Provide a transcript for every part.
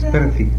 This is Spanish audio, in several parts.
Espérate.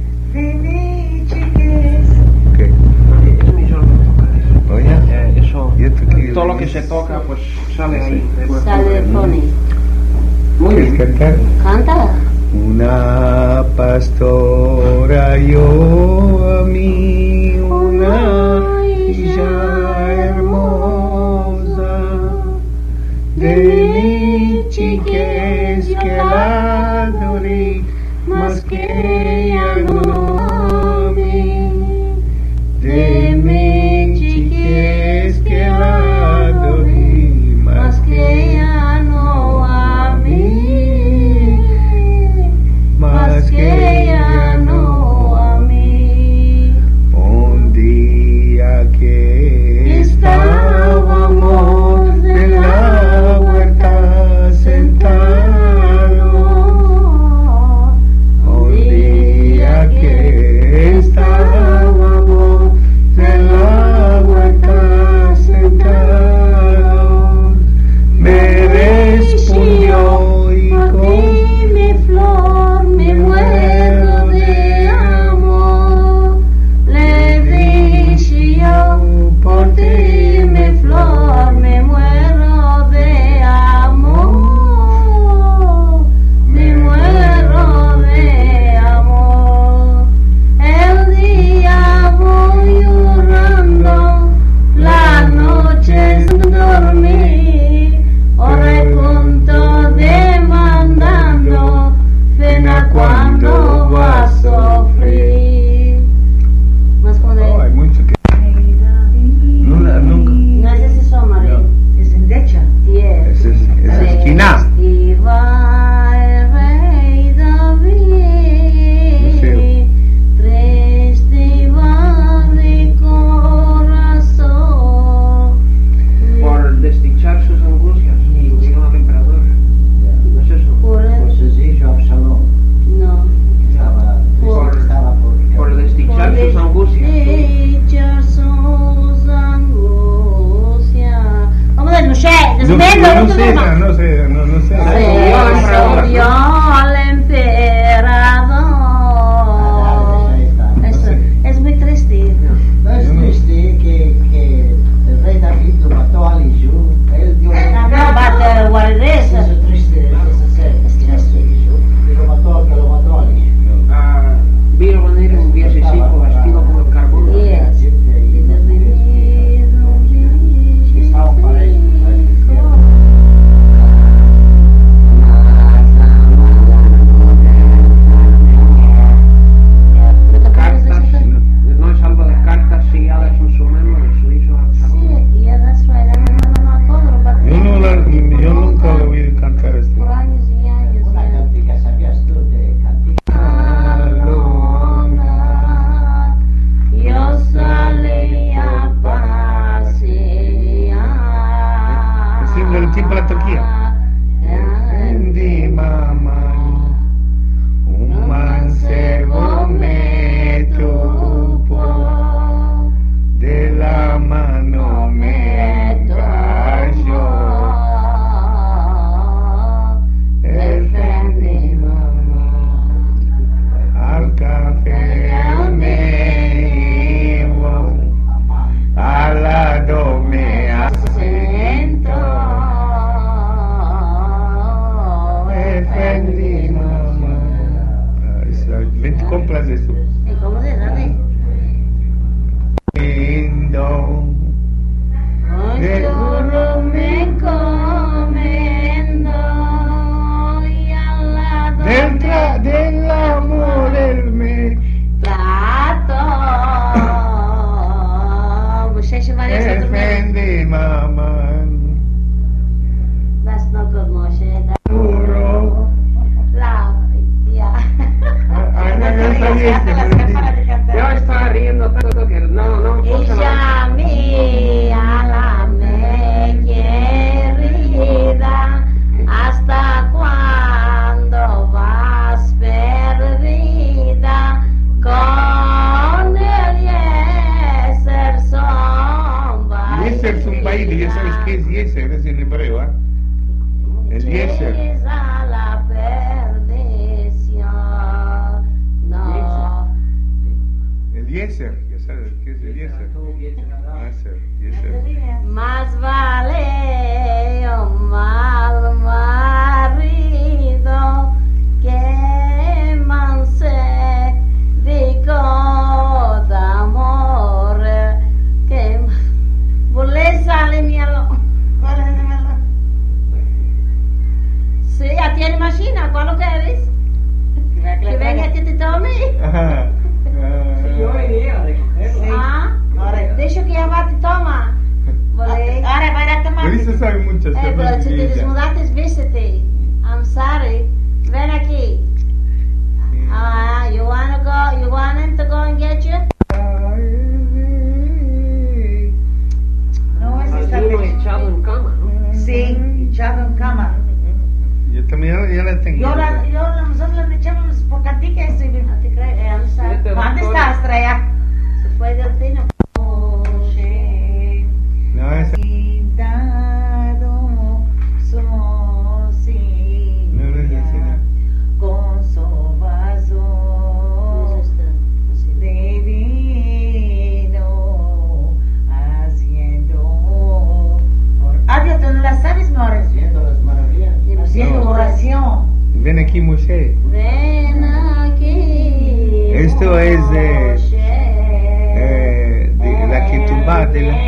¿Qué? Es mi solo tocar eso. Oye, Eso, ¿y esto qué todo lo que es? se toca, pues sale ahí. Sale de Pony. Muy ¿Quieres bien. cantar? Canta. Una pastora yo a mí, una hija hermosa de mi chiquez que la adoré más que ella no a mí, de mi chiquez que la adoré más que ella no a mí, más que ella no a mí. Un día que estábamos en la huerta sentados, un día que estábamos en la huerta sentados, me despidió y con mi flor, me muero de amor. Le dije yo, por ti, mi flor, me muero de amor. Me muero de amor. El día voy llorando, la noche sin dormir. Oré junto demandando, pena cuando va a sufrir. Más Oh, hay joder. mucho que nunca. No es ese son, María. Es en Decha. Yes. Es esquina. Iba el rey David, triste iba de corazón. Por desdichar sus angustias, murió al emperador. ¿No es eso? Por Por su hijo Absalón. no. Estaba Por desdichar sus angustias. Desdichar sus angustias. Vamos a ver, no sé, No sé, no sé. Se subió al emperador. Eso es muy triste. No es triste que el rey David lo mató a Eliseo. Él dio No, but what it is, Eso es triste, es triste. Y lo mató a Eliseo. Vino venir un día Sísifo vestido como el carbón. yes. Estaban para eso. Cartas, no es algo de cartas selladas en su mano de su hijo Absalón. Yeah, that's right. I remember my father, but Yo nunca he oído cantar esto. por años y años. Una cantica, ¿sabías tú de cantica? Yo salí a pasear. Así del tipo la toquía. Di mamá, un mancebo me tuvo, de la mano me cayó. Defendí mamá, al café me iba, al lado me asentó. Defendí mamá. Ven, te compras eso. ¿Y cómo se sabe? Lindo. Seguro me encomendó y al lado Del amor él me trató. Muchacho, varias otras. defendí mamá. That's not good, Moshe. That's Puro. love. Yeah. Ay, no sabía que me lo dijiste. ¿cuál lo quieres? Que venga que te tome. Ajá. Yo iría a recogerlo. Sí. Ah, Ahora- deixa que ela te toma. Boleh. Ahora vai a tomar. Marisa sabe muchas Eh, cosas. pero si te desmudaste, vístete. I'm sorry. Ven aquí. You want him to go and get you? No, ese está Alguno bien. echado en cama, ¿no? Sí, echado en cama. Yo también ya la tengo. Nosotros la echamos por cantica esto y No te crees, ela está. Este ¿Dónde doctor- estás, Traya? Se fue del tino. No, esa. No, no es así, no. Con su vaso de vino haciendo Abio, ¿tú no la sabes, Mores? Haciendo las maravillas. Haciendo No. oración. Ven aquí, Moshe. Ven aquí. Esto es de Moshe. la Ketubá de la.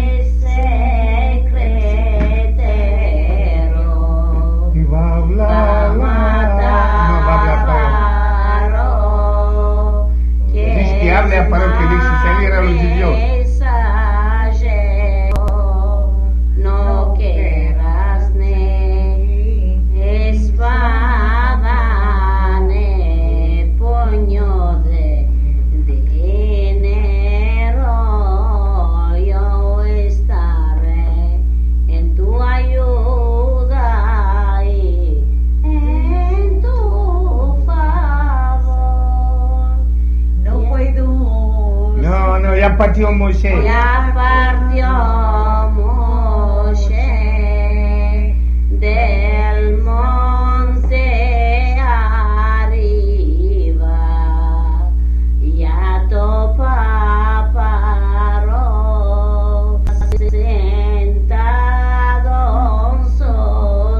Secretero. Va a hablar. No, va a hablar para. Dice que hable a Paró, que dice salir a los idiotas. No querrás ni espada ni puño de dinero. Yo estaré en tu ayuda y en tu favor. No puedo. No, ya partió Moshe. Ya partió Moshe del monte arriba, ya topa paró, sentado en su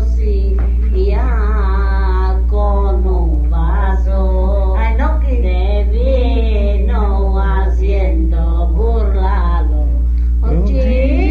silla con un vaso Ay, no, que. de vino haciendo burlalo. Oh,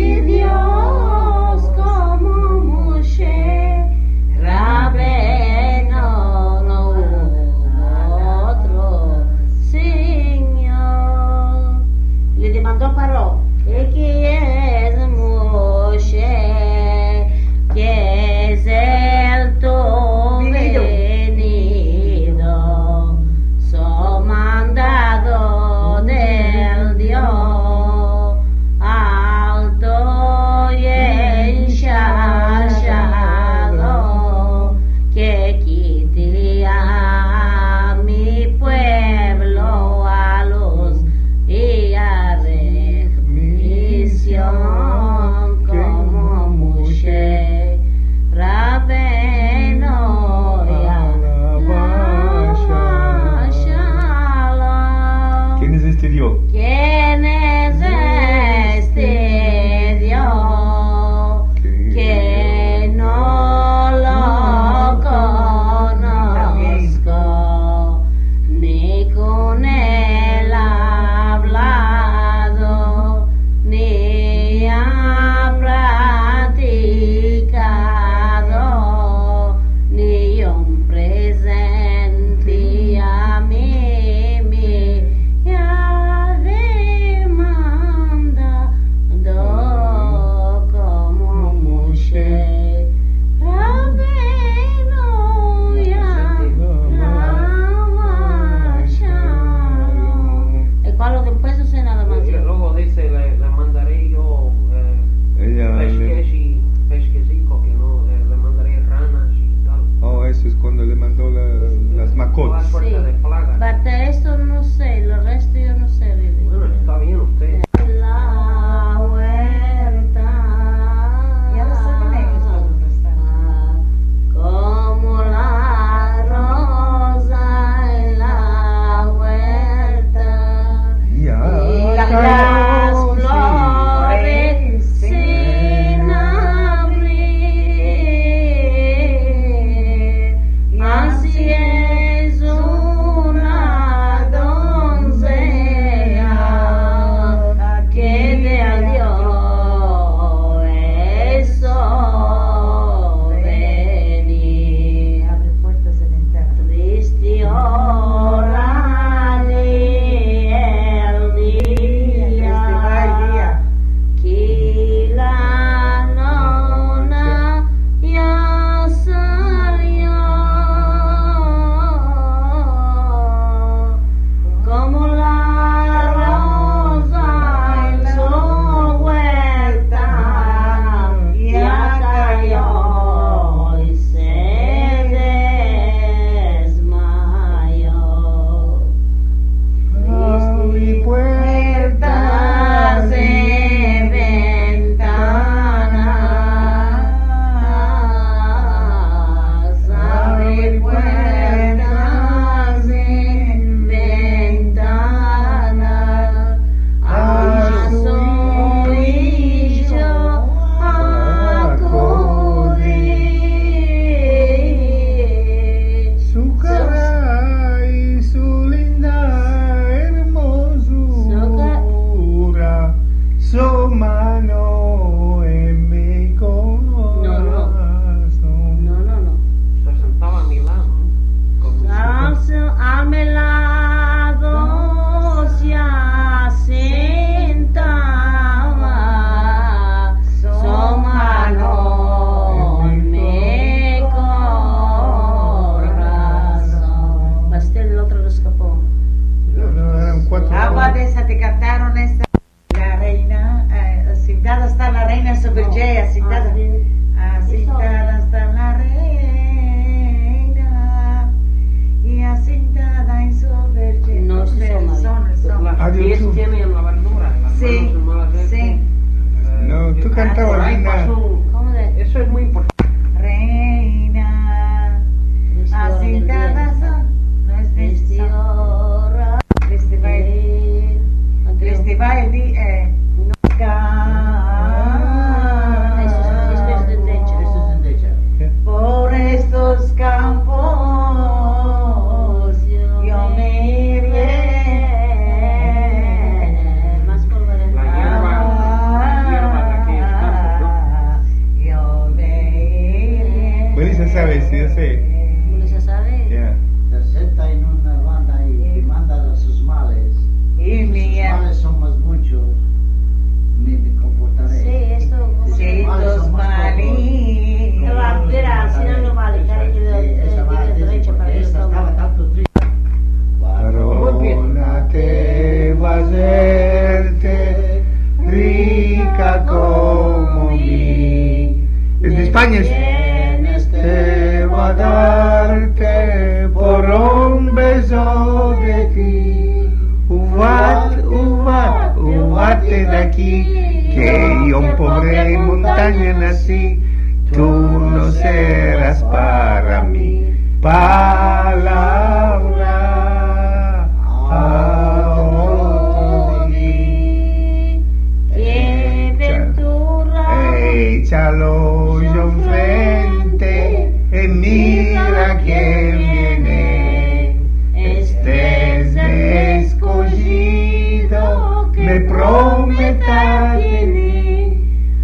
montañas. Te va a darte por un beso de ti. Uvate de aquí, que yo en pobre montaña nací. Tú no serás para mí palabra. Échalo yo enfrente, mira quién viene. Este escogido me prometa tiene.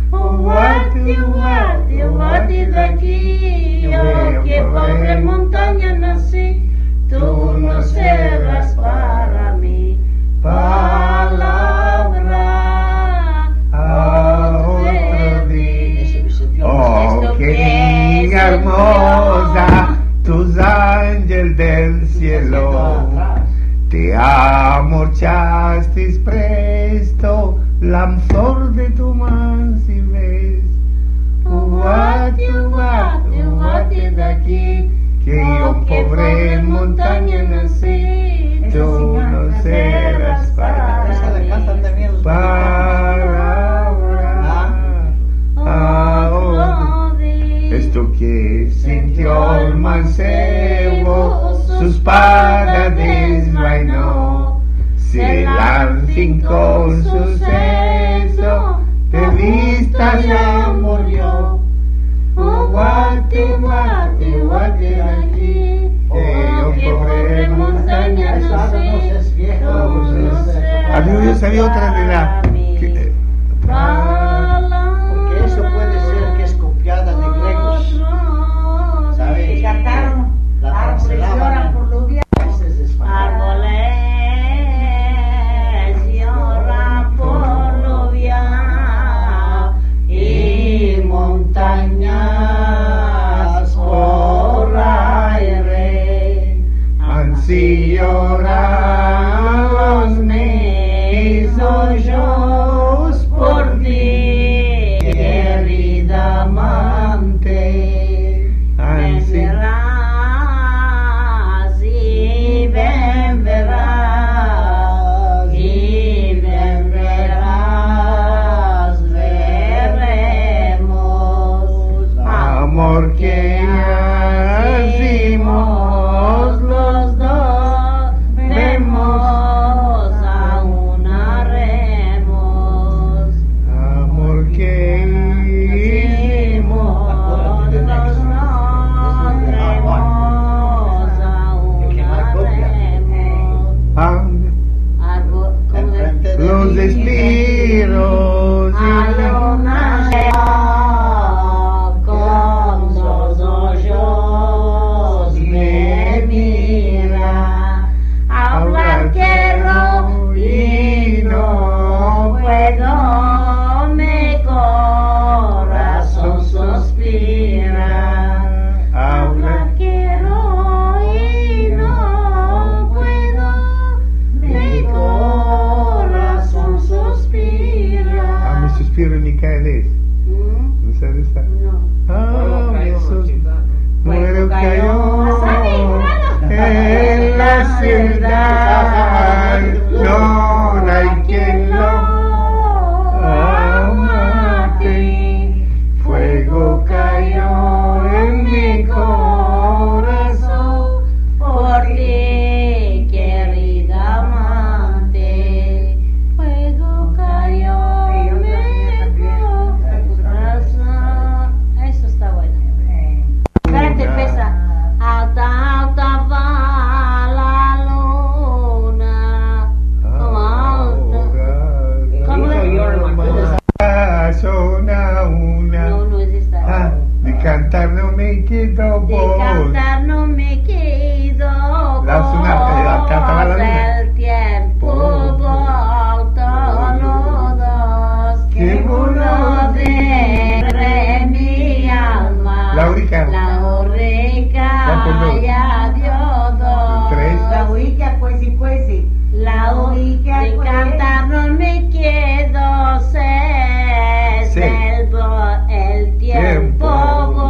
Uvate de aquí, yo que pobre montaña nací. Tú no serás para mí palabra. Oh, qué niña hermosa, tus ángeles del cielo, te amorchasteis presto, la flor de tu mansivez. Uvate de aquí, que yo pobre montaña nací, tú no serás para esto que sintió el mancebo, sus espada desvainó, se lanzó suceso, de vista ya murió. Uvate de aquí, que pobre montaña nací. Amigo, yo sabía otra de la... Porque eso puede ser que es copiada de griegos. ¿Sabes? Cantaron, La árboles cancelaban. lloran por lluvia. Árboles lloran por lluvia y montañas por aire. Ansí lloran mis ojos por ti, querida amante. Ansí Verás y ven verás y ven verás, veremos amor que hacimos los dos, vemos aún haremos amor que hicimos. Los estilos con dos ojos me mira, hablar quiero y no puedo, mi corazón suspira. Hablar quiero y no puedo, mi corazón suspira. mi suspiro ni cae de eso. ¿No sabes esa? No. Mi suspiro. Muero cayó Asami, en la ciudad, no hay quien lo amate. Fuego cayó en mi corazón por ti, querida amante. Fuego cayó en mi corazón. Eso está bueno. Espérate, empieza. Alta, alta va la luna. Como alta. ¿Cómo es? Una. No, no es esta. Ah, de cantar no me quedo De voz. cantar no me quedo cantaba la luna. el tiempo volta los dos. Qué Uno de mi alma, Laurica. ¿Cuántos dos? ya dio dos. Tres. La uica, pues y La única de cantar no me quedo, se Sí. el tiempo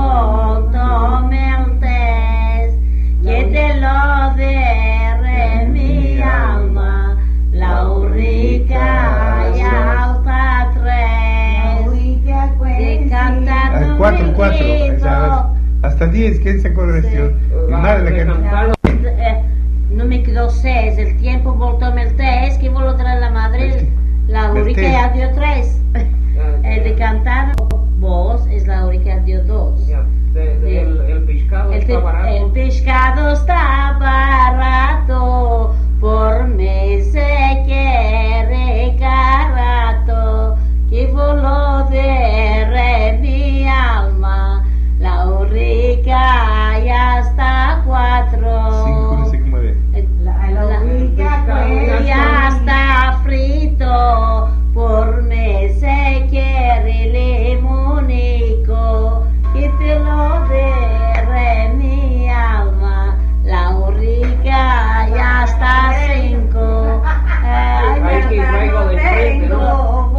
hasta 10, ¿quién se acuerda de eso? Mi madre che non mi quedó 6, el tiempo voltóme el 3, que voló tras la madre, la única ya dio 3. El de cantar vos es la única dio 2. Ya, el pescado está barato. El pescado está barato, por mí se quiere carato, que voló de mi alma, la única ya está 4. 5, no sé cómo ve. La única ya está frito, por mí se quiere limonico, que te lo dé mi alma, la única ya está 5. Hay que traigo de frente, ¿no?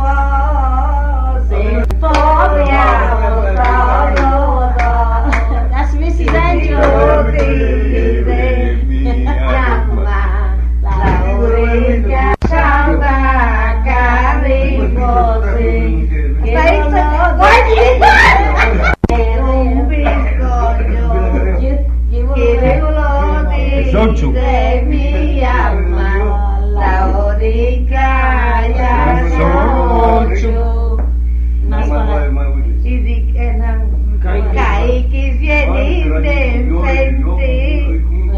Las visitas yo llama la única chamba cariño un bizcocho de mi alma, la única ya son 8. Caí que vienen de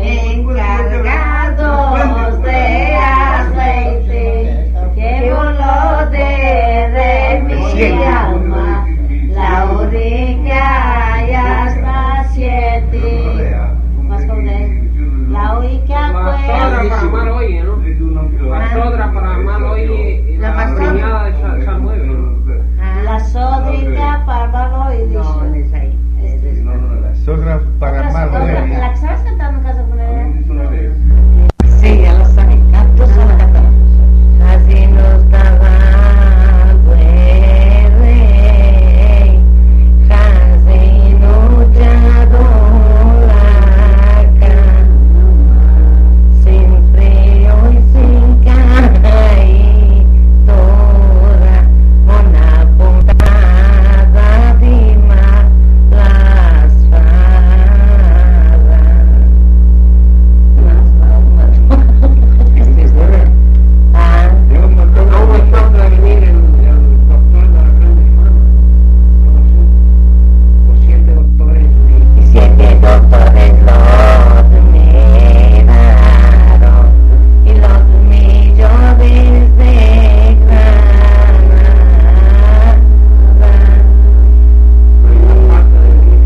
encargados de aceite, que voló de mi alma, la única ya está 7. Más con él, la única La sodra para amar hoy, ¿no? La sodra para amar hoy y la piñada de San Mueble. la sodrica para hoy, dice. La sodra para mal. La que sabes cantando en casa con ella. Sí, ya lo saben, canto solo catalán. Así nos daba güey, así nos daba laca, sin frío y sin caída, una puntada de mar, las No me falta venir el doctor de la Grande Fama. Los 7 doctores. 7 doctores los miraron y los millones de Granada. No me falta de venir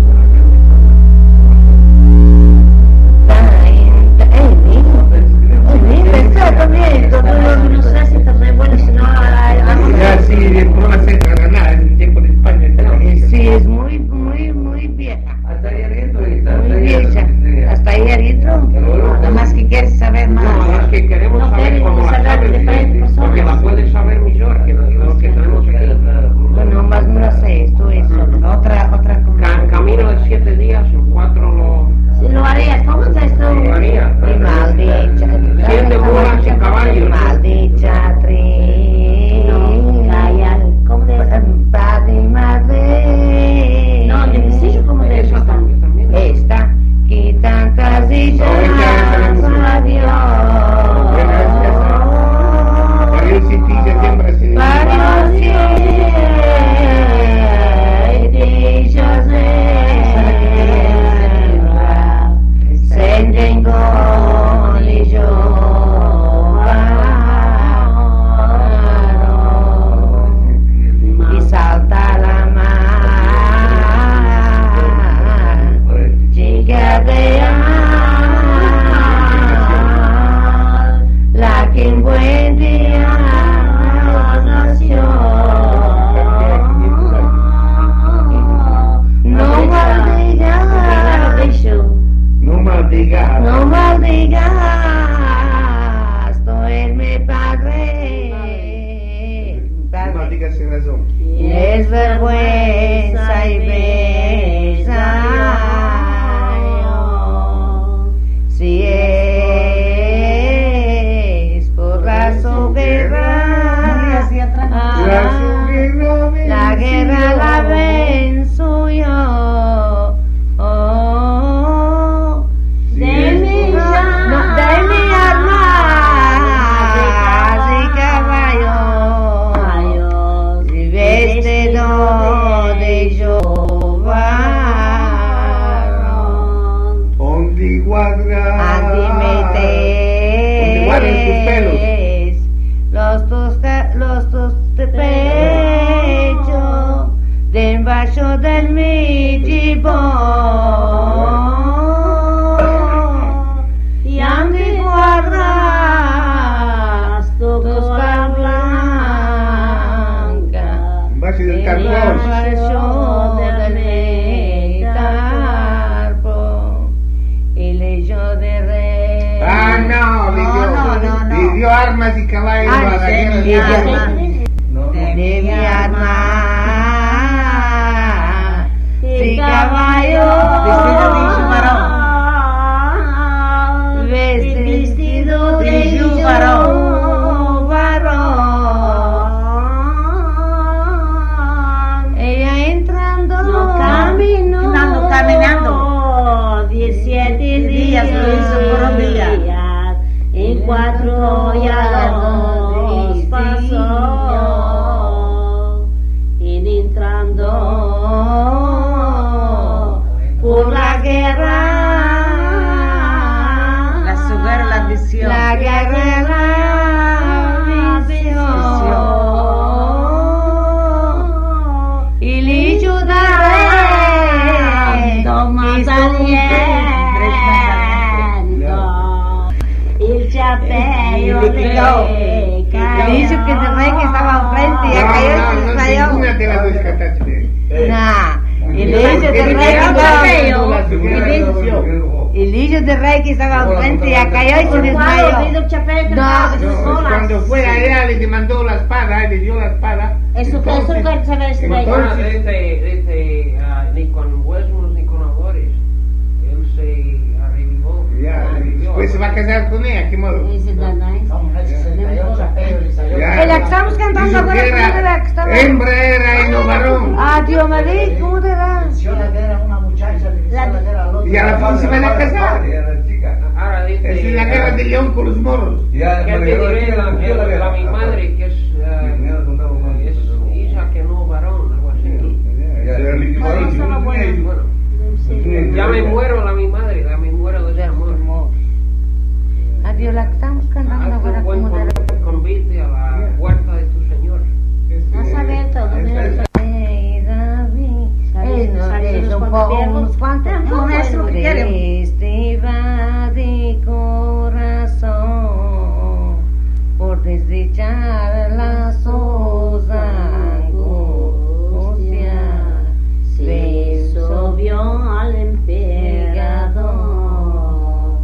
No sé si está re bueno, si no, Ya sí, no la sé, Granada, en el tiempo de España. Sí, es muy vieja. Hasta ahí adentro está. Muy vieja. Hasta ahí adentro. Nada más que quieres saber más. No, las que queremos No saber queremos cómo la saber saben, de diferentes personas. porque la pueden saber mejor que los que tenemos aquí. Bueno, más no lo sé, esto es otra Camino de 7 días, en 4 lo si lo harías, ¿cómo es esto? lo haría. y maldicha. 7 mulas y caballos. Maldicha No, calla, ¿cómo de esta? Padre y madre. No, de Pisillo, ¿cómo de Esa esta? también. Esta que tantas dichas a Dios. Parió Citilla, aquí en Brasil. Varios dichas se tengo y yo y salta la mar, chica de la que en buen día nació. No maldigas, No maldigas. no maldigas, tú eres mi padre. No maldigas sin razón. Es vergüenza y besa. Si es por la soguerra, la guerra la venzo yo. pelos. Los dos de pecho, debajo del mi gibón, y ande guardas tu costa blanca, Baixo del carbón. debajo del mi tarpo, y leyó de rey. Ah, no, le dio armas y caballos a la guerra. Le dio armas y caballos. Vestido de varón. Ella entrando caminando 17 días lo hizo por un día. En 4 ya los pasó, y entrando por la guerra, la visión, la guerra, la visión, y le ayudaré, toma il chapello de rey, dice que el rey que estaba enfrente ya cayó y se desmayó. Ninguna de las dos cataste. Y el hijo del rey que estaba el hijo del rey que estaba enfrente ya cayó y se desmayó. Cuando fue allá le mandó la espada, le dio la espada. Eso que saber este rey. Bueno, dice, ni con huesos ni con amores, él se revivió. Pues se va a casar con ella, ¿qué modo? La que estamos cantando ahora, ¿cómo era la que estamos? Hembra era y no varón. Ah, Dios María, ¿cómo era? Y a la fin se van a casar. Ahora dice, Es la guerra de León con los moros. que te diré la mi madre, que es hija que no varón, algo así. Bueno, ya me muero mi madre de amor. Adiós, la que estamos cantando Haz ahora, un buen ¿cómo era? convite a la puerta de tu Señor. No saber todo, Unos cuantos va de corazón por desdichar las angustias, se subió al emperador.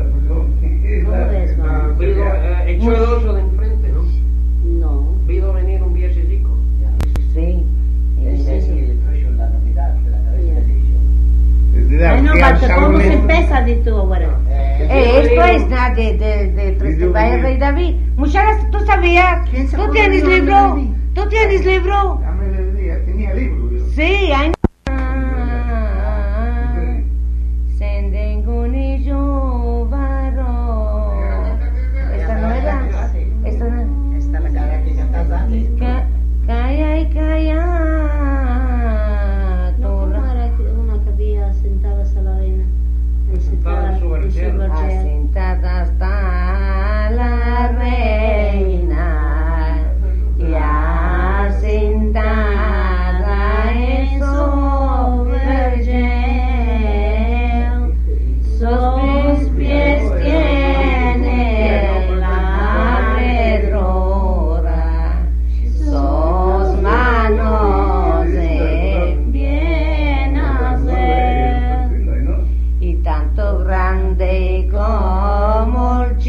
Echó el oso de enfrente, ¿no? No. Vino venir un viejecico. Sí. Bueno, pero ¿cómo se empieza de tu ahora? Esto es de Festival del Rey David. Muchachas, ¿tú sabías? ¿Tú tienes libro? ¿Tú tienes libro? Tenía libro. Sí, hay. Sendengunillo varón. Esta no era. Esta no. Esta es la cara que cantas antes. Calla y calla. No, ¿cómo era una que había sentada a la arena? Sentada en su vergel. Asentada está la reina y asentada en su vergel, sus pies tiene la redora, sus manos en bien hacer, y tanto grande como el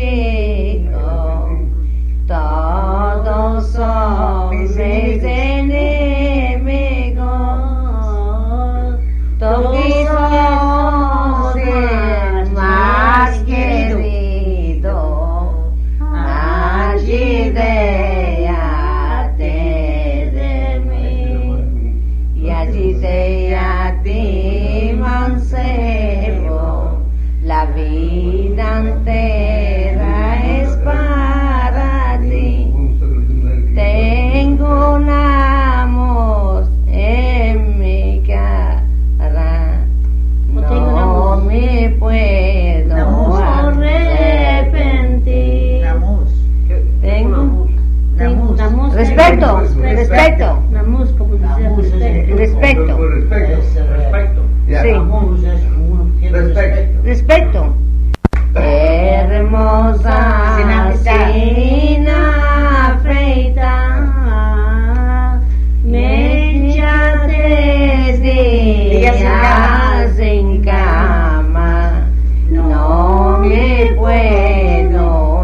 puedo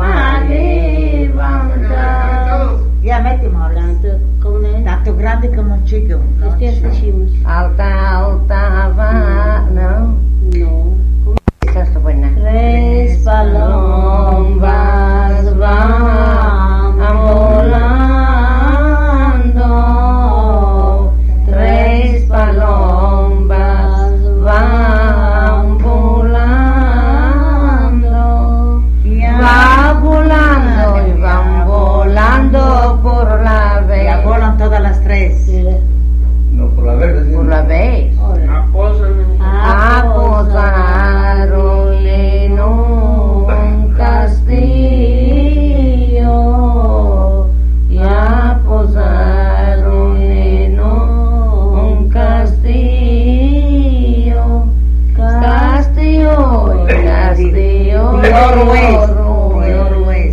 levantar. Ya metimos. Tanto grande como chico. Alta, não? No. Essa é buena. Tres palombas van volando. Tres palombas van volando. Va volando y van volando por la vez. Ya volan todas las tres. No, por la verde. Por la vez. Aposaron en un castillo y aposaron en un castillo, castillo y castillo De oro es.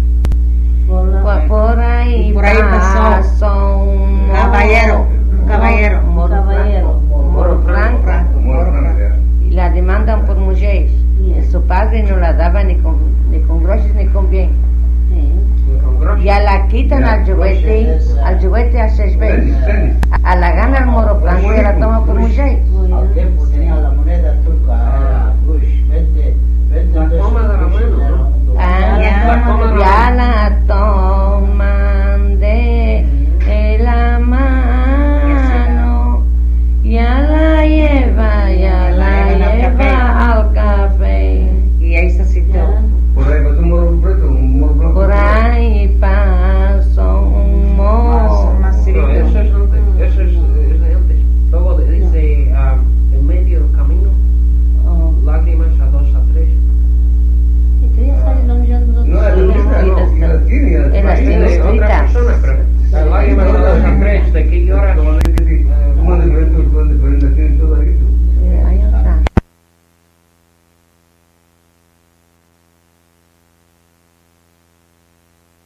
Por ahí pasó un caballero. Moro Franco. Y la demandan por mujeres. Su padre no la daba ni con groches ni con bien. Ya la quitan al juguete a 6 veces. A la gana el Moro Franco y la toma por mujer. Al tiempo tenía la moneda turca, Bush, 20 La toma de